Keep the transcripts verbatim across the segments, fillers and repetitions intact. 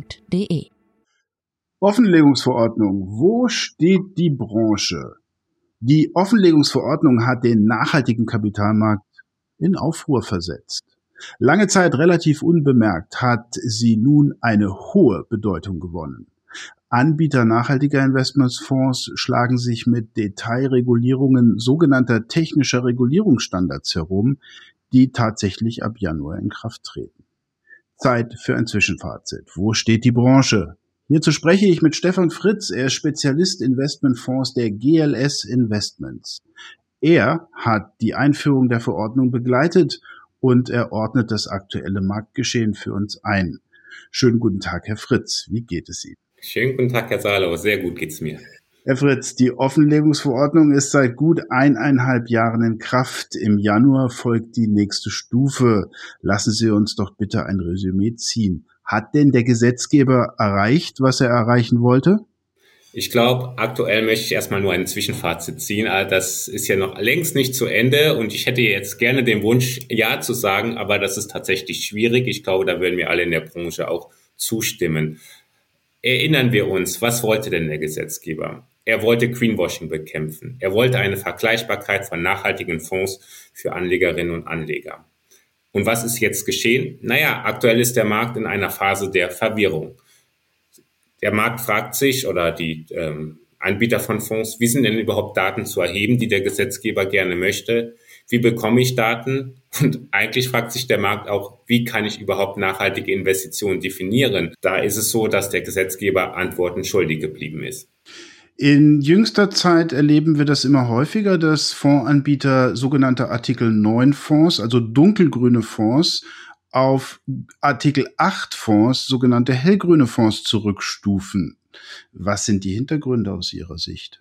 punkt de. Offenlegungsverordnung. Wo steht die Branche? Die Offenlegungsverordnung hat den nachhaltigen Kapitalmarkt in Aufruhr versetzt. Lange Zeit relativ unbemerkt hat sie nun eine hohe Bedeutung gewonnen. Anbieter nachhaltiger Investmentsfonds schlagen sich mit Detailregulierungen sogenannter technischer Regulierungsstandards herum, die tatsächlich ab Januar in Kraft treten. Zeit für ein Zwischenfazit. Wo steht die Branche? Hierzu spreche ich mit Stefan Fritz. Er ist Spezialist Investmentfonds der G L S Investments. Er hat die Einführung der Verordnung begleitet und er ordnet das aktuelle Marktgeschehen für uns ein. Schönen guten Tag, Herr Fritz. Wie geht es Ihnen? Schönen guten Tag, Herr Salo. Sehr gut geht's mir. Herr Fritz, die Offenlegungsverordnung ist seit gut eineinhalb Jahren in Kraft. Im Januar folgt die nächste Stufe. Lassen Sie uns doch bitte ein Resümee ziehen. Hat denn der Gesetzgeber erreicht, was er erreichen wollte? Ich glaube, aktuell möchte ich erstmal nur ein Zwischenfazit ziehen. Das ist ja noch längst nicht zu Ende und ich hätte jetzt gerne den Wunsch, Ja zu sagen, aber das ist tatsächlich schwierig. Ich glaube, da würden wir alle in der Branche auch zustimmen. Erinnern wir uns, was wollte denn der Gesetzgeber? Er wollte Greenwashing bekämpfen. Er wollte eine Vergleichbarkeit von nachhaltigen Fonds für Anlegerinnen und Anleger. Und was ist jetzt geschehen? Naja, aktuell ist der Markt in einer Phase der Verwirrung. Der Markt fragt sich oder die ähm, Anbieter von Fonds, wie sind denn überhaupt Daten zu erheben, die der Gesetzgeber gerne möchte? Wie bekomme ich Daten? Und eigentlich fragt sich der Markt auch, wie kann ich überhaupt nachhaltige Investitionen definieren? Da ist es so, dass der Gesetzgeber Antworten schuldig geblieben ist. In jüngster Zeit erleben wir das immer häufiger, dass Fondsanbieter sogenannte Artikel neun Fonds, also dunkelgrüne Fonds, auf Artikel acht Fonds, sogenannte hellgrüne Fonds, zurückstufen. Was sind die Hintergründe aus Ihrer Sicht?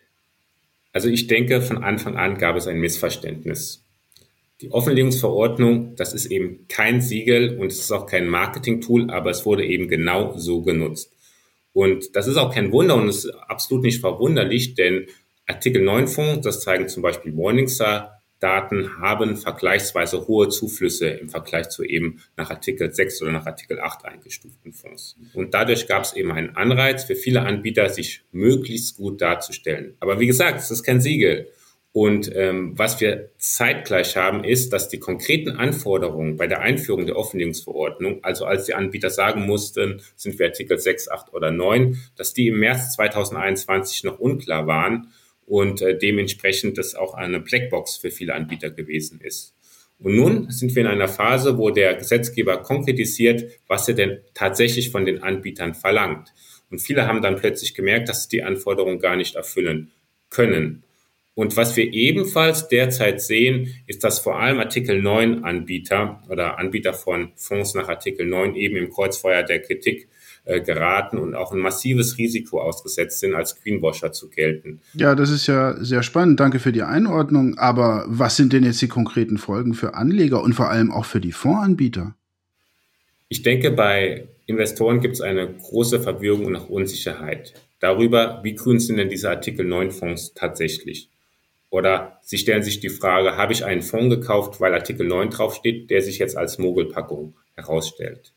Also ich denke, von Anfang an gab es ein Missverständnis. Die Offenlegungsverordnung, das ist eben kein Siegel und es ist auch kein Marketing-Tool, aber es wurde eben genau so genutzt. Und das ist auch kein Wunder und es ist absolut nicht verwunderlich, denn Artikel neun Fonds, das zeigen zum Beispiel Morningstar-Daten, haben vergleichsweise hohe Zuflüsse im Vergleich zu eben nach Artikel sechs oder nach Artikel acht eingestuften Fonds. Und dadurch gab es eben einen Anreiz für viele Anbieter, sich möglichst gut darzustellen. Aber wie gesagt, es ist kein Siegel. Und ähm, was wir zeitgleich haben, ist, dass die konkreten Anforderungen bei der Einführung der Offenlegungsverordnung, also als die Anbieter sagen mussten, sind wir Artikel sechs, acht oder neun, dass die im März zweitausendeinundzwanzig noch unklar waren und äh, dementsprechend das auch eine Blackbox für viele Anbieter gewesen ist. Und nun sind wir in einer Phase, wo der Gesetzgeber konkretisiert, was er denn tatsächlich von den Anbietern verlangt. Und viele haben dann plötzlich gemerkt, dass sie die Anforderungen gar nicht erfüllen können. Und was wir ebenfalls derzeit sehen, ist, dass vor allem Artikel neun Anbieter oder Anbieter von Fonds nach Artikel neun eben im Kreuzfeuer der Kritik äh, geraten und auch ein massives Risiko ausgesetzt sind, als Greenwasher zu gelten. Ja, das ist ja sehr spannend. Danke für die Einordnung. Aber was sind denn jetzt die konkreten Folgen für Anleger und vor allem auch für die Fondsanbieter? Ich denke, bei Investoren gibt es eine große Verwirrung und auch Unsicherheit darüber, wie grün sind denn diese Artikel neun Fonds tatsächlich. Oder sie stellen sich die Frage, habe ich einen Fonds gekauft, weil Artikel neun draufsteht, der sich jetzt als Mogelpackung herausstellt.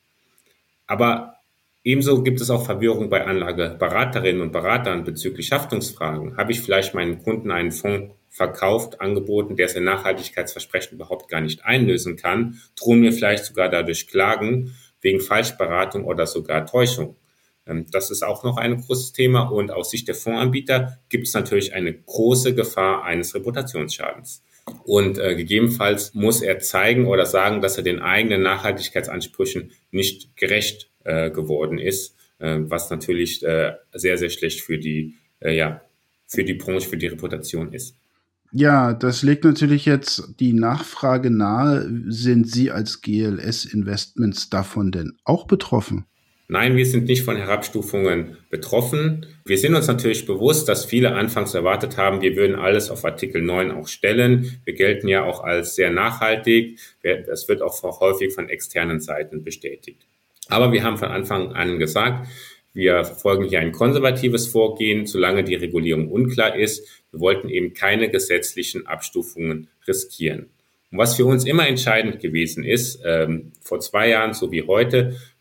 Aber ebenso gibt es auch Verwirrung bei Anlageberaterinnen und Beratern bezüglich Haftungsfragen. Habe ich vielleicht meinen Kunden einen Fonds verkauft, angeboten, der sein Nachhaltigkeitsversprechen überhaupt gar nicht einlösen kann, drohen mir vielleicht sogar dadurch Klagen wegen Falschberatung oder sogar Täuschung. Das ist auch noch ein großes Thema und aus Sicht der Fondsanbieter gibt es natürlich eine große Gefahr eines Reputationsschadens. Und äh, gegebenenfalls muss er zeigen oder sagen, dass er den eigenen Nachhaltigkeitsansprüchen nicht gerecht äh, geworden ist, äh, was natürlich äh, sehr, sehr schlecht für die, äh, ja, für die Branche, für die Reputation ist. Ja, das legt natürlich jetzt die Nachfrage nahe. Sind Sie als G L S Investments davon denn auch betroffen? Nein, wir sind nicht von Herabstufungen betroffen. Wir sind uns natürlich bewusst, dass viele anfangs erwartet haben, wir würden alles auf Artikel neun auch stellen. Wir gelten ja auch als sehr nachhaltig. Das wird auch häufig von externen Seiten bestätigt. Aber wir haben von Anfang an gesagt, wir verfolgen hier ein konservatives Vorgehen, solange die Regulierung unklar ist. Wir wollten eben keine gesetzlichen Abstufungen riskieren. Und was für uns immer entscheidend gewesen ist, ähm, vor zwei Jahren so wie heute,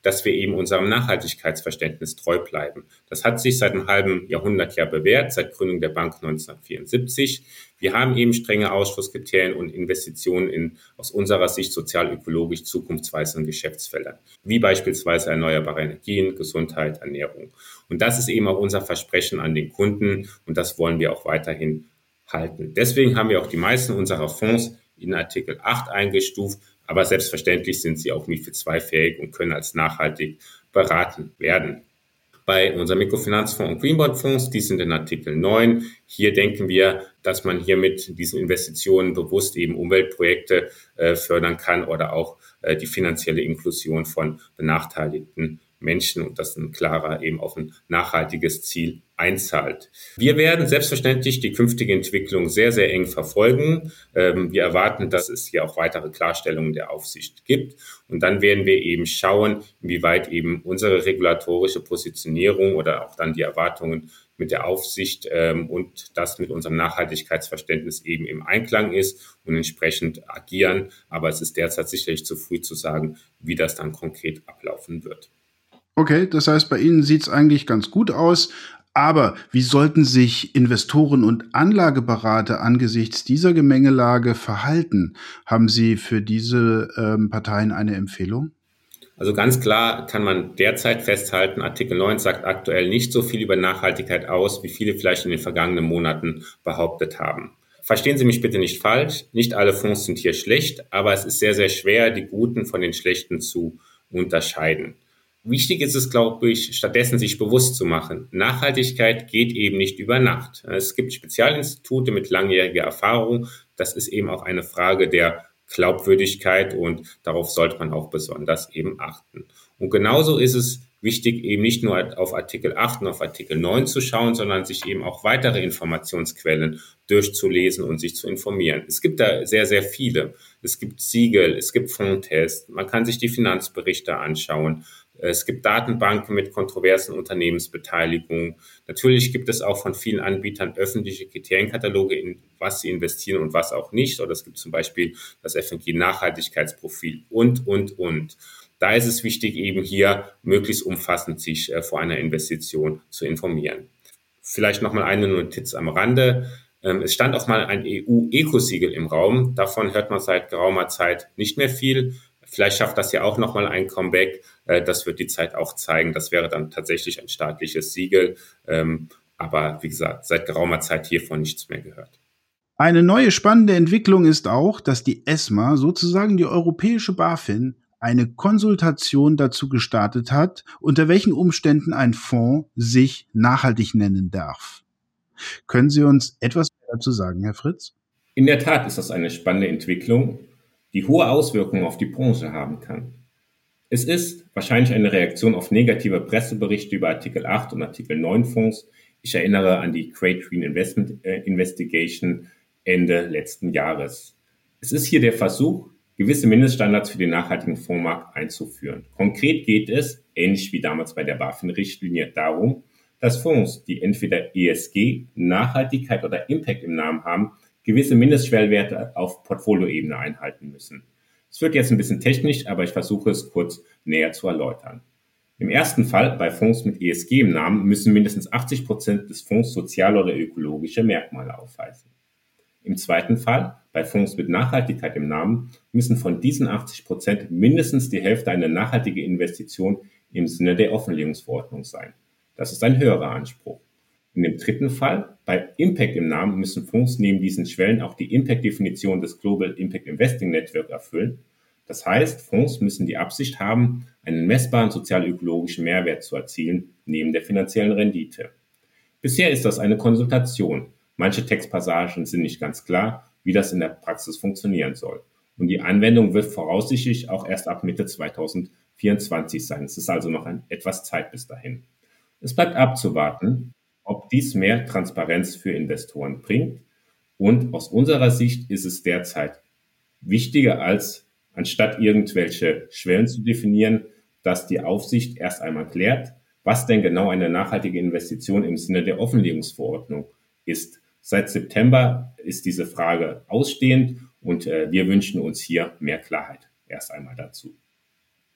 dass wir eben unserem Nachhaltigkeitsverständnis treu bleiben. Das hat sich seit einem halben Jahrhundert ja bewährt, seit Gründung der Bank neunzehnhundertvierundsiebzig. Wir haben eben strenge Ausschlusskriterien und Investitionen in aus unserer Sicht sozial-ökologisch zukunftsweisenden Geschäftsfeldern, wie beispielsweise erneuerbare Energien, Gesundheit, Ernährung. Und das ist eben auch unser Versprechen an den Kunden und das wollen wir auch weiterhin halten. Deswegen haben wir auch die meisten unserer Fonds in Artikel acht eingestuft, aber selbstverständlich sind sie auch MiFID zwei fähig und können als nachhaltig beraten werden. Bei unseren Mikrofinanzfonds und Greenbond-Fonds, die sind in Artikel neun. Hier denken wir, dass man hier mit diesen Investitionen bewusst eben Umweltprojekte äh, fördern kann oder auch äh, die finanzielle Inklusion von benachteiligten Menschen und das ein klarer eben auf ein nachhaltiges Ziel einzahlt. Wir werden selbstverständlich die künftige Entwicklung sehr, sehr eng verfolgen. Ähm, wir erwarten, dass es hier auch weitere Klarstellungen der Aufsicht gibt. Und dann werden wir eben schauen, inwieweit eben unsere regulatorische Positionierung oder auch dann die Erwartungen mit der Aufsicht ähm, und das mit unserem Nachhaltigkeitsverständnis eben im Einklang ist und entsprechend agieren. Aber es ist derzeit sicherlich zu früh zu sagen, wie das dann konkret ablaufen wird. Okay, das heißt, bei Ihnen sieht es eigentlich ganz gut aus. Aber wie sollten sich Investoren und Anlageberater angesichts dieser Gemengelage verhalten? Haben Sie für diese ähm, Parteien eine Empfehlung? Also ganz klar kann man derzeit festhalten, Artikel neun sagt aktuell nicht so viel über Nachhaltigkeit aus, wie viele vielleicht in den vergangenen Monaten behauptet haben. Verstehen Sie mich bitte nicht falsch, nicht alle Fonds sind hier schlecht, aber es ist sehr, sehr schwer, die guten von den schlechten zu unterscheiden. Wichtig ist es, glaube ich, stattdessen sich bewusst zu machen. Nachhaltigkeit geht eben nicht über Nacht. Es gibt Spezialinstitute mit langjähriger Erfahrung. Das ist eben auch eine Frage der Glaubwürdigkeit und darauf sollte man auch besonders eben achten. Und genauso ist es wichtig, eben nicht nur auf Artikel acht und auf Artikel neun zu schauen, sondern sich eben auch weitere Informationsquellen durchzulesen und sich zu informieren. Es gibt da sehr, sehr viele. Es gibt Siegel, es gibt Fondtests, man kann sich die Finanzberichte anschauen. Es gibt Datenbanken mit kontroversen Unternehmensbeteiligungen. Natürlich gibt es auch von vielen Anbietern öffentliche Kriterienkataloge, in was sie investieren und was auch nicht. Oder es gibt zum Beispiel das F und G-Nachhaltigkeitsprofil und, und, und. Da ist es wichtig, eben hier möglichst umfassend sich äh, vor einer Investition zu informieren. Vielleicht nochmal eine Notiz am Rande. Ähm, es stand auch mal ein E U-Ecosiegel im Raum. Davon hört man seit geraumer Zeit nicht mehr viel. Vielleicht schafft das ja auch nochmal ein Comeback. Äh, das wird die Zeit auch zeigen. Das wäre dann tatsächlich ein staatliches Siegel. Ähm, aber wie gesagt, seit geraumer Zeit hiervon nichts mehr gehört. Eine neue spannende Entwicklung ist auch, dass die ESMA, sozusagen die europäische BaFin, eine Konsultation dazu gestartet hat, unter welchen Umständen ein Fonds sich nachhaltig nennen darf. Können Sie uns etwas mehr dazu sagen, Herr Fritz? In der Tat ist das eine spannende Entwicklung, die hohe Auswirkungen auf die Branche haben kann. Es ist wahrscheinlich eine Reaktion auf negative Presseberichte über Artikel acht und Artikel neun Fonds. Ich erinnere an die Great Green Investment äh, Investigation Ende letzten Jahres. Es ist hier der Versuch, gewisse Mindeststandards für den nachhaltigen Fondsmarkt einzuführen. Konkret geht es, ähnlich wie damals bei der BaFin-Richtlinie, darum, dass Fonds, die entweder E S G, Nachhaltigkeit oder Impact im Namen haben, gewisse Mindestschwellwerte auf Portfolioebene einhalten müssen. Es wird jetzt ein bisschen technisch, aber ich versuche es kurz näher zu erläutern. Im ersten Fall, bei Fonds mit E S G im Namen, müssen mindestens achtzig Prozent des Fonds soziale oder ökologische Merkmale aufweisen. Im zweiten Fall, bei Fonds mit Nachhaltigkeit im Namen, müssen von diesen achtzig Prozent mindestens die Hälfte eine nachhaltige Investition im Sinne der Offenlegungsverordnung sein. Das ist ein höherer Anspruch. In dem dritten Fall, bei Impact im Namen, müssen Fonds neben diesen Schwellen auch die Impact-Definition des Global Impact Investing Network erfüllen. Das heißt, Fonds müssen die Absicht haben, einen messbaren sozial-ökologischen Mehrwert zu erzielen, neben der finanziellen Rendite. Bisher ist das eine Konsultation. Manche Textpassagen sind nicht ganz klar, wie das in der Praxis funktionieren soll. Und die Anwendung wird voraussichtlich auch erst ab Mitte zweitausendvierundzwanzig sein. Es ist also noch ein, etwas Zeit bis dahin. Es bleibt abzuwarten, ob dies mehr Transparenz für Investoren bringt. Und aus unserer Sicht ist es derzeit wichtiger, als anstatt irgendwelche Schwellen zu definieren, dass die Aufsicht erst einmal klärt, was denn genau eine nachhaltige Investition im Sinne der Offenlegungsverordnung ist. Seit September ist diese Frage ausstehend und äh, wir wünschen uns hier mehr Klarheit erst einmal dazu.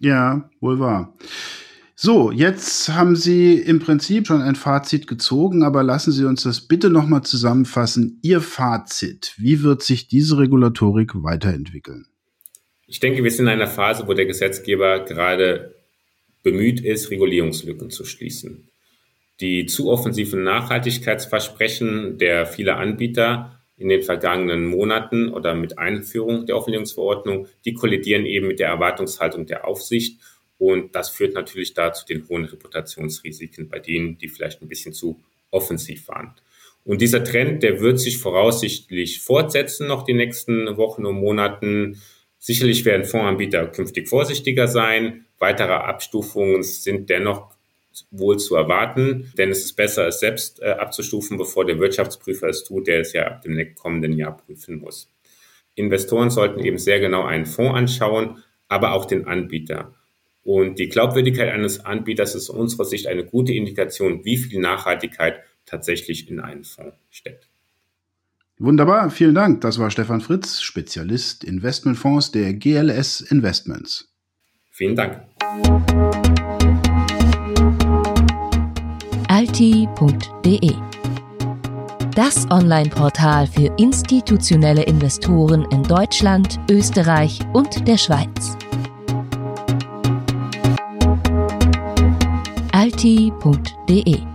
Ja, wohl wahr. So, jetzt haben Sie im Prinzip schon ein Fazit gezogen, aber lassen Sie uns das bitte nochmal zusammenfassen. Ihr Fazit, wie wird sich diese Regulatorik weiterentwickeln? Ich denke, wir sind in einer Phase, wo der Gesetzgeber gerade bemüht ist, Regulierungslücken zu schließen. Die zu offensiven Nachhaltigkeitsversprechen der vieler Anbieter in den vergangenen Monaten oder mit Einführung der Offenlegungsverordnung, die kollidieren eben mit der Erwartungshaltung der Aufsicht. Und das führt natürlich dazu den hohen Reputationsrisiken bei denen, die vielleicht ein bisschen zu offensiv waren. Und dieser Trend, der wird sich voraussichtlich fortsetzen noch die nächsten Wochen und Monaten. Sicherlich werden Fondsanbieter künftig vorsichtiger sein. Weitere Abstufungen sind dennoch wohl zu erwarten, denn es ist besser, es selbst äh, abzustufen, bevor der Wirtschaftsprüfer es tut, der es ja ab dem kommenden Jahr prüfen muss. Investoren sollten eben sehr genau einen Fonds anschauen, aber auch den Anbieter. Und die Glaubwürdigkeit eines Anbieters ist aus unserer Sicht eine gute Indikation, wie viel Nachhaltigkeit tatsächlich in einen Fonds steckt. Wunderbar, vielen Dank. Das war Stefan Fritz, Spezialist Investmentfonds der G L S Investments. Vielen Dank. alti punkt de, das Online-Portal für institutionelle Investoren in Deutschland, Österreich und der Schweiz. alti punkt de